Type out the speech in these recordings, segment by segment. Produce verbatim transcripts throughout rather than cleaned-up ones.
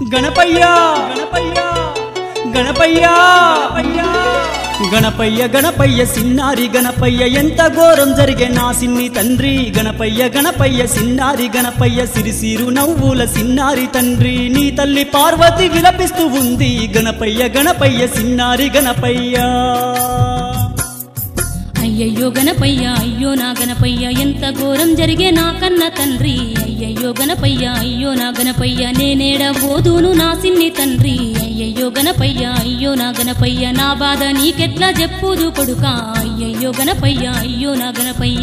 గణపయ్య గణపయ్య గణపయ్య గణపయ్య గణపయ్య సిన్నారి గణపయ్య ఎంత ఘోరం జరిగే నా సిన్ని తండ్రి గణపయ్య గణపయ్య సిన్నారి గణపయ్య సిరిసిరు నవ్వుల సిన్నారి తండ్రి నీ తల్లి పార్వతి విలపిస్తూ ఉంది గణపయ్య గణపయ్య సిన్నారి గణపయ్య అయ్యయ్యో గణపయ్య అయ్యో నా గణపయ్య ఎంత ఘోరం జరిగే నా కన్న తండ్రి అయ్యయ్యో గణపయ్య అయ్యో నా గణపయ్య నేనేడ బోధును నా సిన్ని తండ్రి అయ్యయ్యో గణపయ్య అయ్యో నా గణపయ్య నా బాధ నీకెట్లా చెప్పుదు కొడుకా అయ్యయ్యో గణపయ్య అయ్యో నా గణపయ్య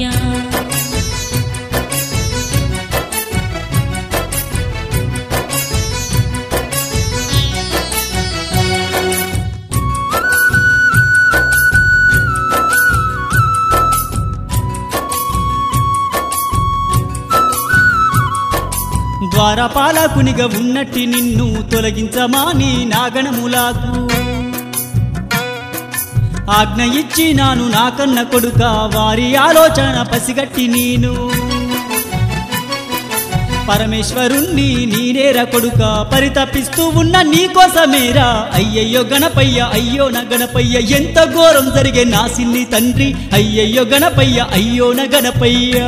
ద్వారపాలకునిగా ఉన్నట్టి నిన్ను తొలగించమాని నాగణములాకు ఆజ్ఞ ఇచ్చినాను నా కన్న కొడుక వారి ఆలోచన పసిగట్టి నేను పరమేశ్వరుణ్ణి నీనేర కొడుక పరితపిస్తూ ఉన్న నీకోసమేరా అయ్యయ్యో గణపయ్య అయ్యో నా గణపయ్య ఎంత ఘోరం జరిగే నా సిన్ని తండ్రి అయ్యయ్యో గణపయ్య అయ్యో నా గణపయ్య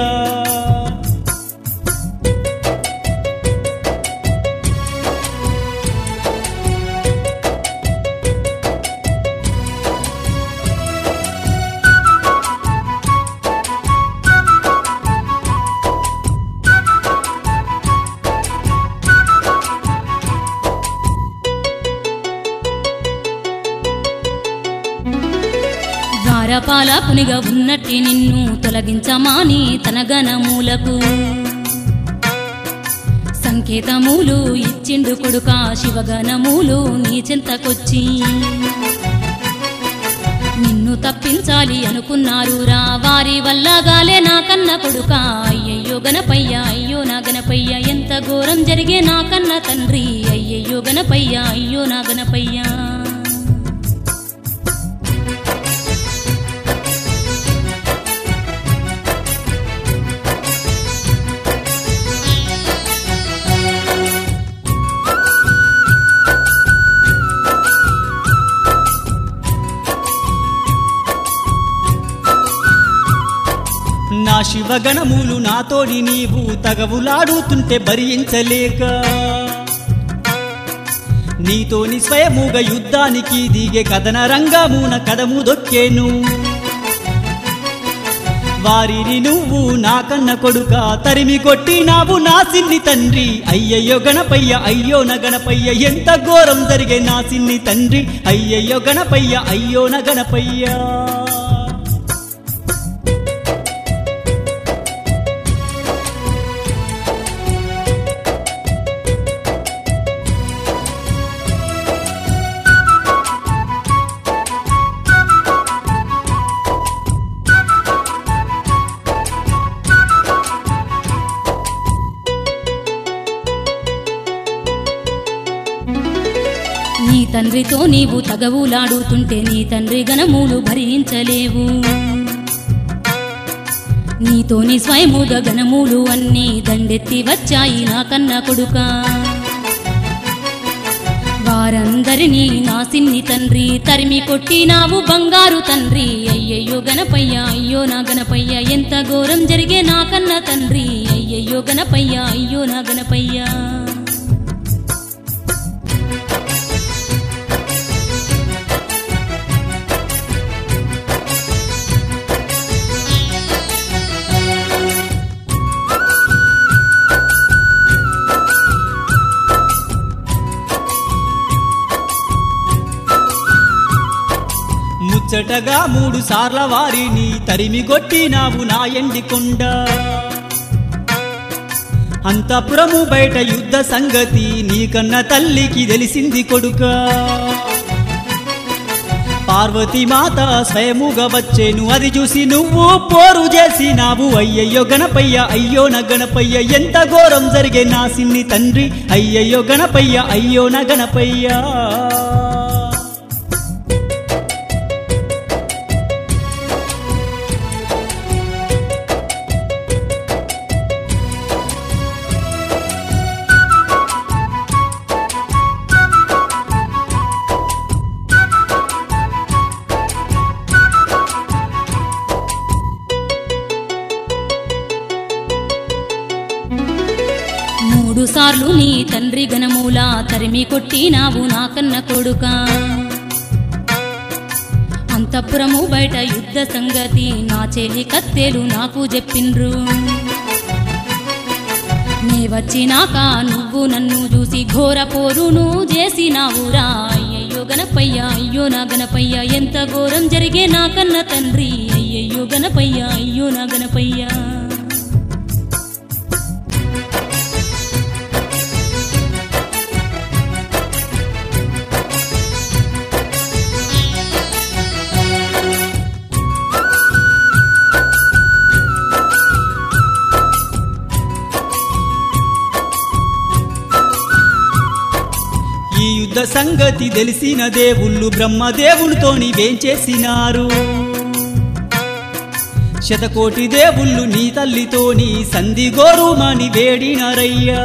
ద్వారపాలకునిగా ఉన్నట్టి నిన్ను తొలగించమాని తన గణములకు సంకేతములు ఇచ్చిండు కొడుక శివగణములు నీ చెంతకొచ్చి నిన్ను తప్పించాలి అనుకున్నారురా వారి వల్ల గాలే నా కన్న కొడుక అయ్యయ్యో గణపయ్య అయ్యో నా గణపయ్య ఎంత ఘోరం జరిగే నా కన్న తండ్రి అయ్యయ్యో గణపయ్య అయ్యో నా గణపయ్య నా శివగణములు నాతోని నీవు తగవులాడుతుంటే భరించలేక నీతోని స్వయముగా యుద్ధానికి దిగే కథన రంగమున కదము దొక్కేను వారిని నువ్వు నా కన్న కొడుక తరిమి కొట్టినావు నా సిన్ని తండ్రి అయ్యయ్యో గణపయ్య అయ్యో నా గణపయ్య ఎంత ఘోరం జరిగే నా సిన్ని తండ్రి అయ్యయ్యో గణపయ్య అయ్యో నా గణపయ్య నీ తండ్రితో నీవు తగవులాడుతుంటే నీ తండ్రి గణములు భరించలేవు నీతోని స్వయముగా గణములు అన్నీ దండెత్తి వచ్చాయి నా కన్న కొడుక వారందరినీ నా సిన్ని తండ్రి తరిమి కొట్టినావు బంగారు తండ్రి అయ్యయ్యో గణపయ్య అయ్యో నా గణపయ్య ఎంత ఘోరం జరిగే నా కన్న తండ్రి అయ్యయ్యో గణపయ్య అయ్యో నా గణపయ్య ముచ్చటగా మూడు సార్ల వారిని తరిమి కొట్టినావు నా ఎండికొండ అంతఃపురము బయట యుద్ధ సంగతి నీకన్న తల్లికి తెలిసింది కొడుక పార్వతీ మాత స్వయముగా వచ్చేను అది చూసి నువ్వు పోరు చేసినావు అయ్యయ్యో గణపయ్య అయ్యో నా గణపయ్య ఎంత ఘోరం జరిగే నా సిన్ని తండ్రి అయ్యయ్యో గణపయ్య అయ్యో నా గణపయ్య మూడు సార్లు నీ తండ్రి గణమూల తరిమి కొట్టినావు నా కన్న కొడుకా అంతఃపురము బయట యుద్ధ సంగతి నా చెల్లి కత్తెలు నాకు చెప్పిండ్రు నీ వచ్చినాక నువ్వు నన్ను చూసి ఘోర పోరును చేసినావురా అయ్యయ్యో గణపయ్య అయ్యో నా గణపయ్య ఎంత ఘోరం జరిగే నా కన్న తండ్రి అయ్యయ్యో గణపయ్య అయ్యో నా గణపయ్య యుద్ధ సంగతి తెలిసిన దేవుళ్ళు బ్రహ్మదేవునితోని వేంచేసినారు శతకోటి దేవుళ్ళు నీ తల్లితోని సంధి గోరుమని వేడినారయ్యా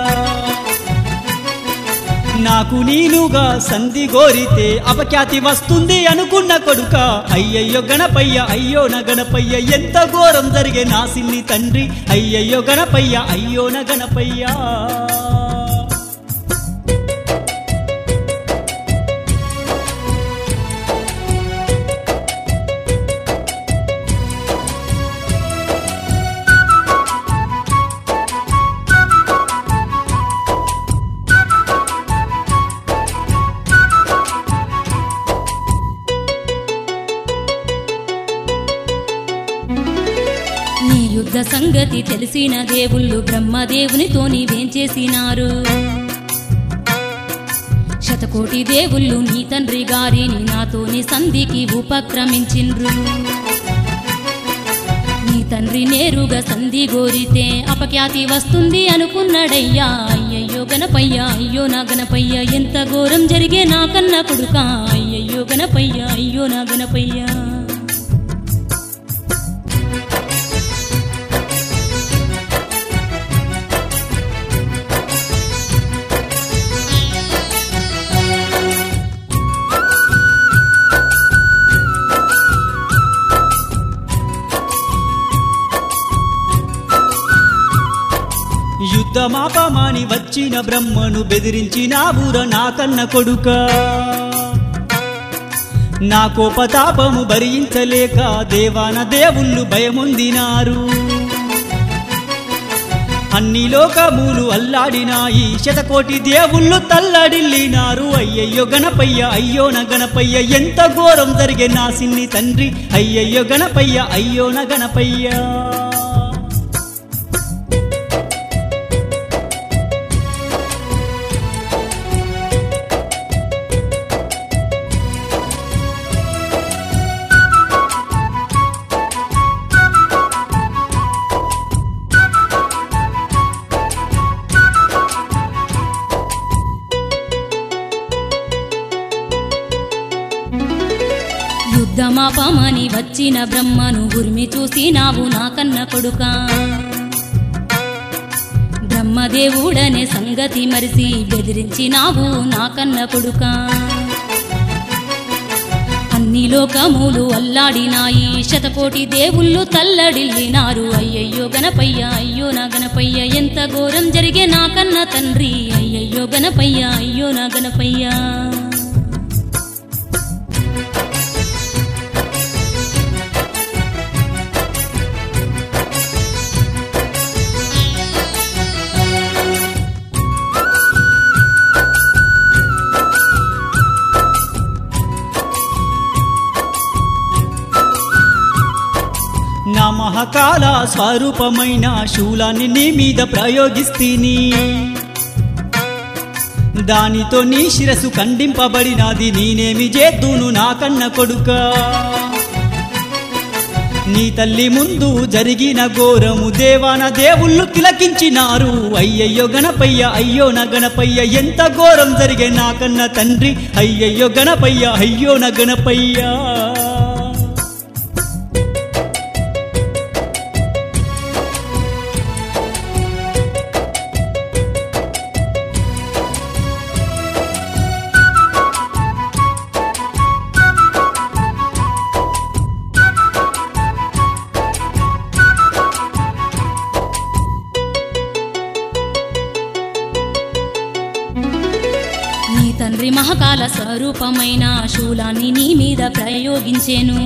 నాకు నీనుగా సంధి గోరితే అపఖ్యాతి వస్తుంది అనుకున్న కొడుక అయ్యయ్యో గణపయ్య అయ్యో నా గణపయ్య ఎంత ఘోరం జరిగే నా సిన్ని తండ్రి అయ్యయ్యో గణపయ్య అయ్యో నా గణపయ్య యుద్ధ సంగతి తెలిసిన దేవుళ్ళు బ్రహ్మదేవునితోని వేంచేసినారు శతకోటి దేవుళ్ళు నీ తండ్రి గారిని నాతోని సంధికి ఉపక్రమించిండ్రు నీ తండ్రి నేరుగా సంధి గోరితే అపఖ్యాతి వస్తుంది అనుకున్నాడయ్యా అయ్యయ్యో గణపయ్య అయ్యో నా గణపయ్య ఎంత ఘోరం జరిగే నా కన్న కొడుకా అయ్యయ్యో గణపయ్య అయ్యో నా గణపయ్య యుద్ధమాపమాని వచ్చిన బ్రహ్మను బెదిరించినావుర నా కన్న కొడుక నా కోపతాపము భరించలేక దేవాన దేవుళ్ళు భయముందినారు అన్ని లోకములు అల్లాడినాయి శతకోటి దేవుళ్ళు తల్లడిల్లినారు అయ్యయ్యో గణపయ్య అయ్యో నా గణపయ్య ఎంత ఘోరం జరిగే నా సిన్ని తండ్రి అయ్యయ్యో గణపయ్య అయ్యో నా గణపయ్య యుద్ధమాపమని వచ్చిన బ్రహ్మను ఉరిమి చూసినావు నా కన్న కొడుకా బ్రహ్మదేవుడనే సంగతి మరిసి బెదిరించినావు నా కన్న కొడుకా అన్ని లోకములు అల్లాడినాయి శతకోటి దేవుళ్ళు తల్లడిల్లినారు అయ్యయ్యో గణపయ్య అయ్యో నా గణపయ్య ఎంత ఘోరం జరిగే నా కన్న తండ్రి అయ్యయ్యో గణపయ్య అయ్యో నా గణపయ్య నా మహాకాల స్వరూపమైన శూలాన్ని నీ మీద ప్రయోగిస్తీని దానితో నీ శిరసు ఖండింపబడినది నేనేమి చేద్దును నా కన్న కొడుక నీ తల్లి ముందు జరిగిన ఘోరము దేవాన దేవుళ్ళు తిలకించినారు అయ్యయ్యో గణపయ్య అయ్యో నా గణపయ్య ఎంత ఘోరం జరిగే నా కన్న తండ్రి అయ్యయ్యో గణపయ్య అయ్యో నా గణపయ్య తండ్రి మహకాల స్వరూపమైన శూలాన్ని నీ మీద ప్రయోగించేను.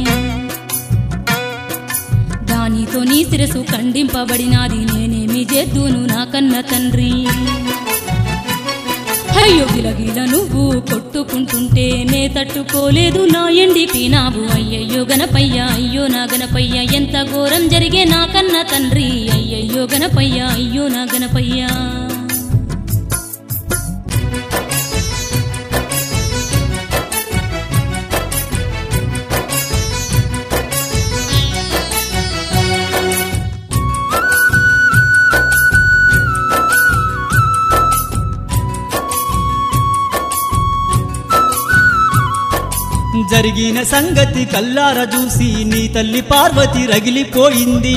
దానితో నీ శిరసు ఖండింపబడినాది, నేనేమి చేద్దును నా కన్న తండ్రి. అయ్యో గిలగిల నువ్వు కొట్టుకుంటుంటే నే తట్టుకోలేదు, నా ఎండిపినావు. అయ్యయ్యో గణపయ్య, అయ్యో నా గణపయ్య, ఎంత ఘోరం జరిగే నా కన్న తండ్రి. అయ్యయ్యో గణపయ్య, అయ్యో నా గణపయ్య. జరిగిన సంగతి కల్లార చూసి నీ తల్లి పార్వతి రగిలిపోయింది.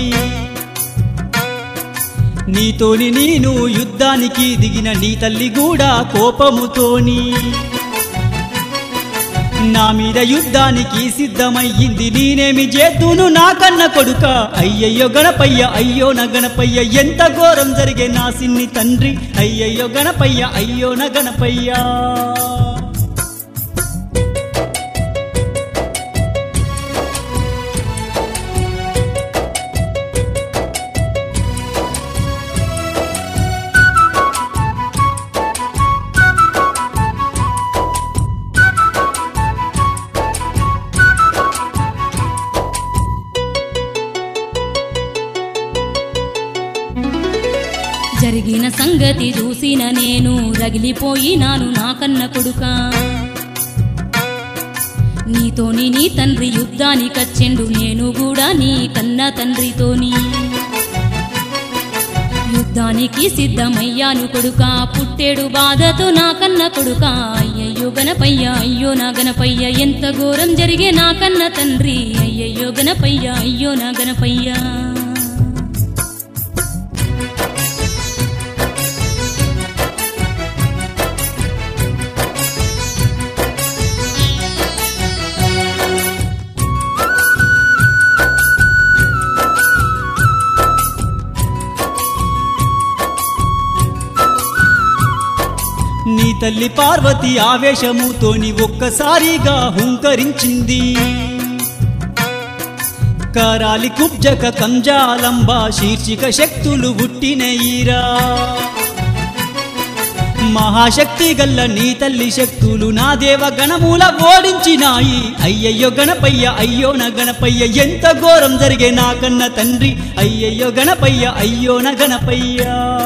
నీతోని నేను యుద్ధానికి దిగిన నీ తల్లి కూడా కోపముతోని నా మీద యుద్ధానికి సిద్ధమయ్యింది. నేనేమి చేద్దును నా కన్న కొడుక. అయ్యయ్యో గణపయ్య, అయ్యో నా గణపయ్య, ఎంత ఘోరం జరిగే నా సిన్ని తండ్రి. అయ్యయ్యో గణపయ్య, అయ్యో నా గణపయ్య. జరిగిన సంగతి చూసిన నేను రగిలిపోయినాను నా కన్న కొడుక. నీతోని నీ తండ్రి యుద్ధానికచ్చెండు, నేను కూడా నీ కన్న తండ్రితోని యుద్ధానికి సిద్ధమయ్యాను కొడుక. పుట్టేడు బాధతో నా కన్న కొడుక. అయ్యయ్యో గణపయ్య, అయ్యో నా గణపయ్య, ఎంత ఘోరం జరిగే నా కన్న తండ్రి. అయ్యయ్యో గణపయ్య, అయ్యో నా గణపయ్య. నీ తల్లి పార్వతి ఆవేశముతోని ఒక్కసారిగా హుంకరించింది. కరాలి కుబ్జక కంజాలంబ శీర్షిక శక్తులు పుట్టినయిరా. మహాశక్తి గల్ల నీ తల్లి శక్తులు నా దేవ గణముల ఓడించినాయి. అయ్యయ్యో గణపయ్య, అయ్యో నా గణపయ్య, ఎంత ఘోరం జరిగే నా కన్న తండ్రి. అయ్యయ్యో గణపయ్య, అయ్యో నా గణపయ్య.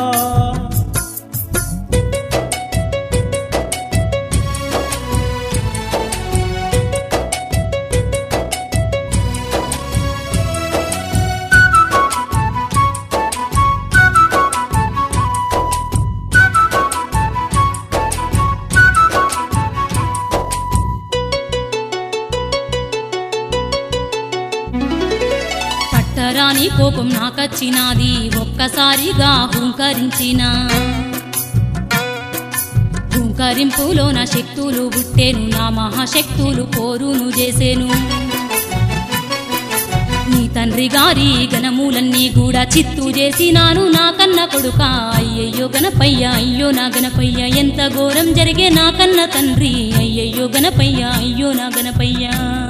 రాని కోపం నాకచ్చినాది, ఒక్కసారిగా హుంకరించిన. హుంకరింపులో నా శక్తులు పుట్టేను, నా మహాశక్తులు పోరును చేసేను. నీ తండ్రి గారి గణములన్నీ కూడా చిత్తు చేసినాను నా కన్న కొడుక. అయ్యయ్యో గణపయ్య, అయ్యో నా గణపయ్య, ఎంత ఘోరం జరిగే నా కన్న తండ్రి. అయ్యయ్యో గణపయ్య, అయ్యో నా గణపయ్య.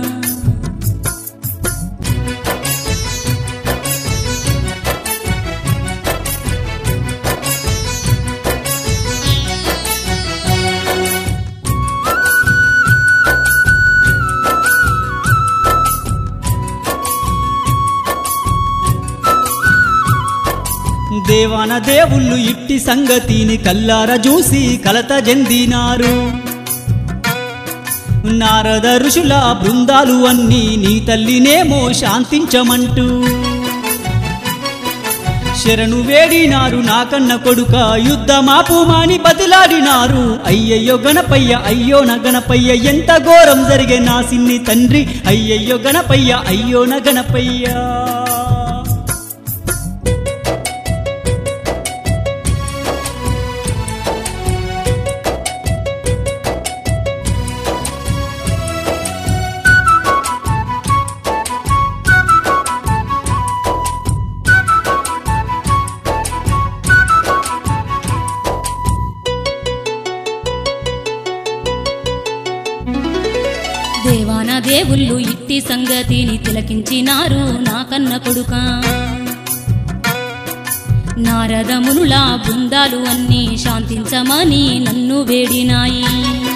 దేవాన దేవుళ్ళు ఇట్టి సంగతిని కల్లార చూసి కలత చెందినారు. నారద ఋషుల బృందాలు అన్నీ నీ తల్లినేమో శాంతించమంటూ శరణు వేడినారు నా కన్న కొడుక. యుద్ధమాపుమాని బతిలాడినారు. అయ్యయ్యో గణపయ్య, అయ్యో నా గణపయ్య, ఎంత ఘోరం జరిగే నా సిన్ని తండ్రి. అయ్యయ్యో గణపయ్య, అయ్యో నా గణపయ్య. దేవుళ్ళు ఇట్టి సంగతిని తిలకించినారు నా కన్న కొడుకా నారదమునులా బృందాలు అన్నీ శాంతించమని నన్ను వేడినాయి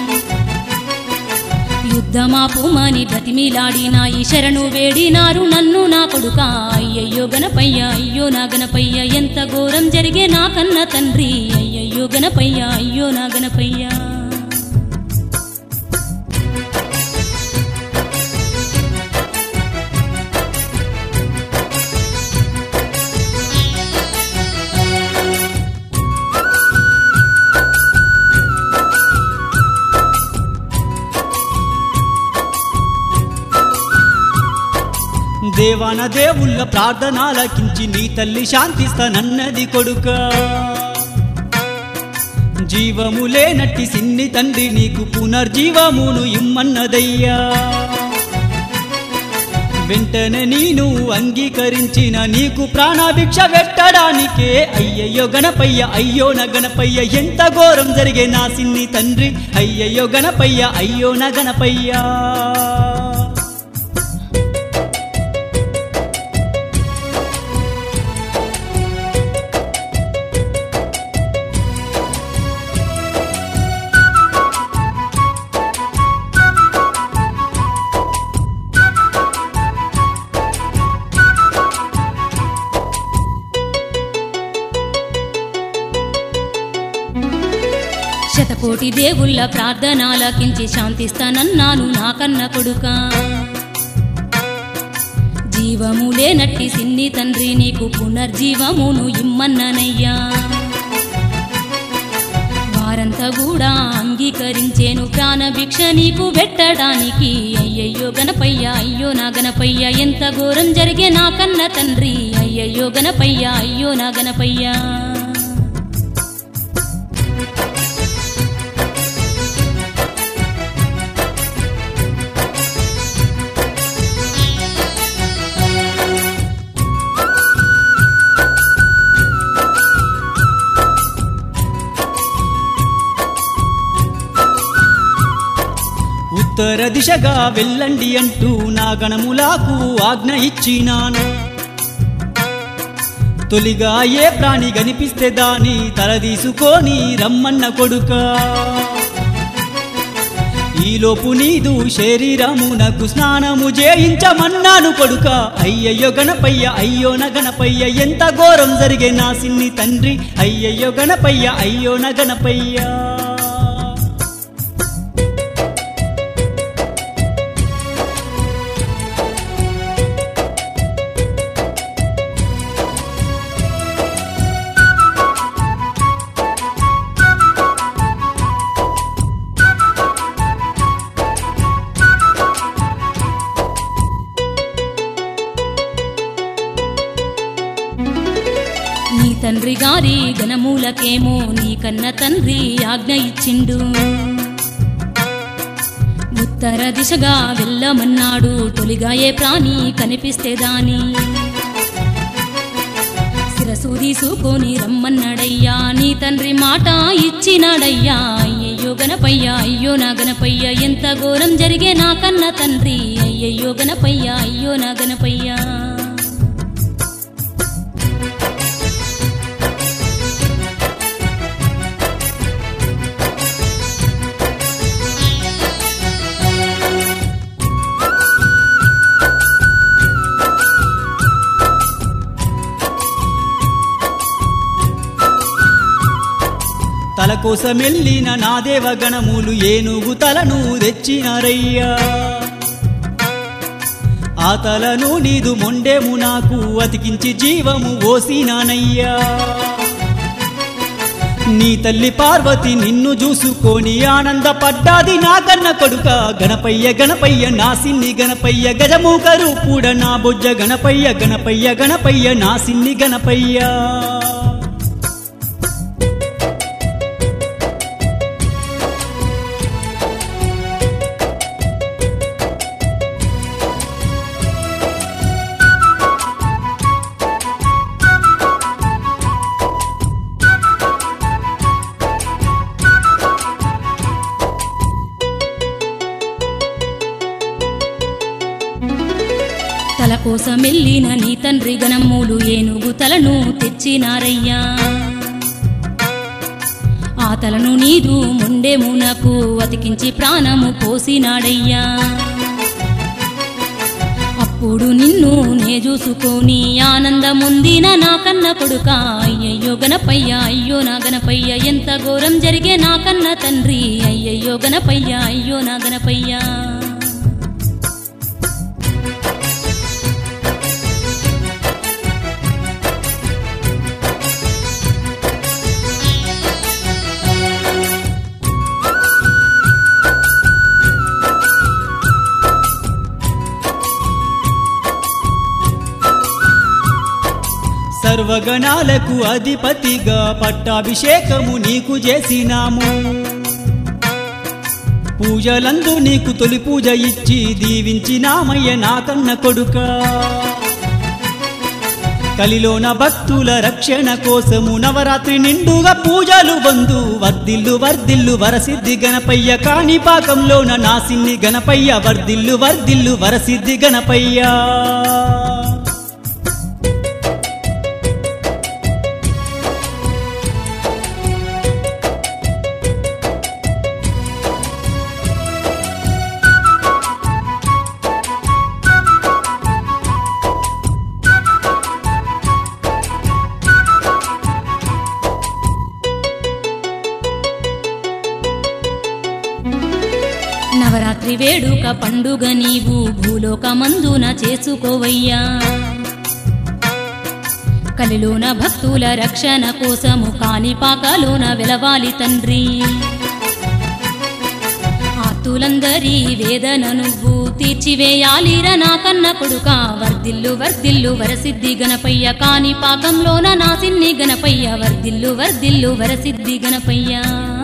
యుద్ధమాపుమని బ్రతిమిలాడినాయి శరణు వేడినారు నన్ను నా కొడుకా అయ్యయ్యో గణపయ్య అయ్యో నా గణపయ్య ఎంత ఘోరం జరిగే నా కన్న తండ్రి అయ్యయ్యో గణపయ్య అయ్యో నా గణపయ్య దేవాన దేవుళ్ళ ప్రార్థనలకించి నీ తల్లి శాంతిస్తానన్నది కొడుక జీవము లేనట్టి సిన్ని తండ్రి నీకు పునర్జీవమును ఇమ్మన్నదయ్యా వెంటనే నేను అంగీకరించిన నీకు ప్రాణభిక్ష పెట్టడానికే అయ్యయ్యో గణపయ్య అయ్యో నా గణపయ్య ఎంత ఘోరం జరిగే నా సిన్ని తండ్రి అయ్యయ్యో గణపయ్య అయ్యో నా గణపయ్య శతకోటి దేవుళ్ళ ప్రార్థనలకించి శాంతిస్తానన్నాను నా కన్న కొడుకా జీవము లేనట్టి సిన్ని తండ్రి నీకు పునర్జీవమును ఇమ్మన్ననయ్యా వారంతా కూడా అంగీకరించేను ప్రాణభిక్ష నీకు పెట్టడానికి అయ్యయ్యో గణపయ్య అయ్యో నా గణపయ్య ఎంత ఘోరం జరిగే నా కన్న తండ్రి అయ్యయ్యో గణపయ్య అయ్యో నా గణపయ్య ఉత్తర దిశగా వెళ్ళండి అంటూ నా గణములకు ఆజ్ఞ ఇచ్చినాను తొలిగా ఏ ప్రాణి కనిపిస్తే దాని తల తీసుకొని రమ్మన్న కొడుక ఈలోపు నీదు శరీరమునకు స్నానము చేయించమన్నాను కొడుక అయ్యయ్యో గణపయ్య అయ్యో నా గణపయ్య ఎంత ఘోరం జరిగే నా సిన్ని తండ్రి అయ్యయ్యో గణపయ్య అయ్యో నా గణపయ్య నీ తండ్రి గారి గణమూలకేమో నీ కన్న తండ్రి ఆజ్ఞ ఇచ్చిండు ఉత్తర దిశగా వెళ్ళమన్నాడు తొలిగా ఏ ప్రాణి కనిపిస్తే దాని శిరసు తీసుకొని రమ్మన్నాడయ్యా నీ తండ్రి మాట ఇచ్చినాడయ్యా అయ్యయ్యో గణపయ్య అయ్యో నా గణపయ్య ఎంత ఘోరం జరిగే నా కన్న తండ్రి అయ్యయ్యో గణపయ్య అయ్యో నా గణపయ్య తల కోసమెళ్ళిన నా దేవగణములు ఏనుగు తలను తెచ్చినారయ్యా ఆ తలను నీదు మొండేము నాకు అతికించి జీవము ఓసినానయ్యా నీ తల్లి పార్వతి నిన్ను చూసుకొని ఆనందపడ్డాది నా కన్న కొడుక గణపయ్య గణపయ్య నా సిన్ని గణపయ్య గజముఖ రూపుడ నా బొజ్జ గణపయ్య గణపయ్య గణపయ్య నా సిన్ని గణపయ్య కోసమెల్లిన నీ తండ్రి గణమ్ములు ఏనుగు తలను తెచ్చినారయ్యా ఆ తలను నీదు మొండెమునకు అతికించి ప్రాణము పోసినాడయ్యా అప్పుడు నిన్ను నే చూసుకొని ఆనందముందిన నా కన్న కొడుక అయ్యయ్యో గణపయ్య అయ్యో నా గణపయ్య ఎంత ఘోరం జరిగే నా కన్న తండ్రి అయ్యయ్యో గణపయ్య అయ్యో నా గణపయ్య సర్వగణాలకు అధిపతిగా పట్టాభిషేకము నీకు చేసినాము పూజలందు నీకు తొలి పూజ ఇచ్చి దీవించినామయ్య నా కన్న కొడుక కలిలోన భక్తుల రక్షణ కోసము నవరాత్రి నిండుగా పూజలు బందు వర్ధిల్లు వర్ధిల్లు వరసిద్ధి గణపయ్య కాణిపాకంలోన నా సిన్ని గణపయ్య వర్ధిల్లు వర్ధిల్లు వరసిద్ధి గణపయ్య నవరాత్రి వేడుక పండుగ నీవు భూలోకమందున చేసుకోవయ్యా కలిలోన భక్తుల రక్షణ కోసము కాణిపాకలోన వెలవాలి తండ్రి ఆతులందరి వేదన నువ్వు తీర్చివేయాలిరా నా కన్న కొడుక వర్ధిల్లు వర్ధిల్లు వరసిద్ధి గణపయ్య కాణిపాకంలోన నా సిన్ని గణపయ్య వర్ధిల్లు వర్ధిల్లు వరసిద్ధి గణపయ్య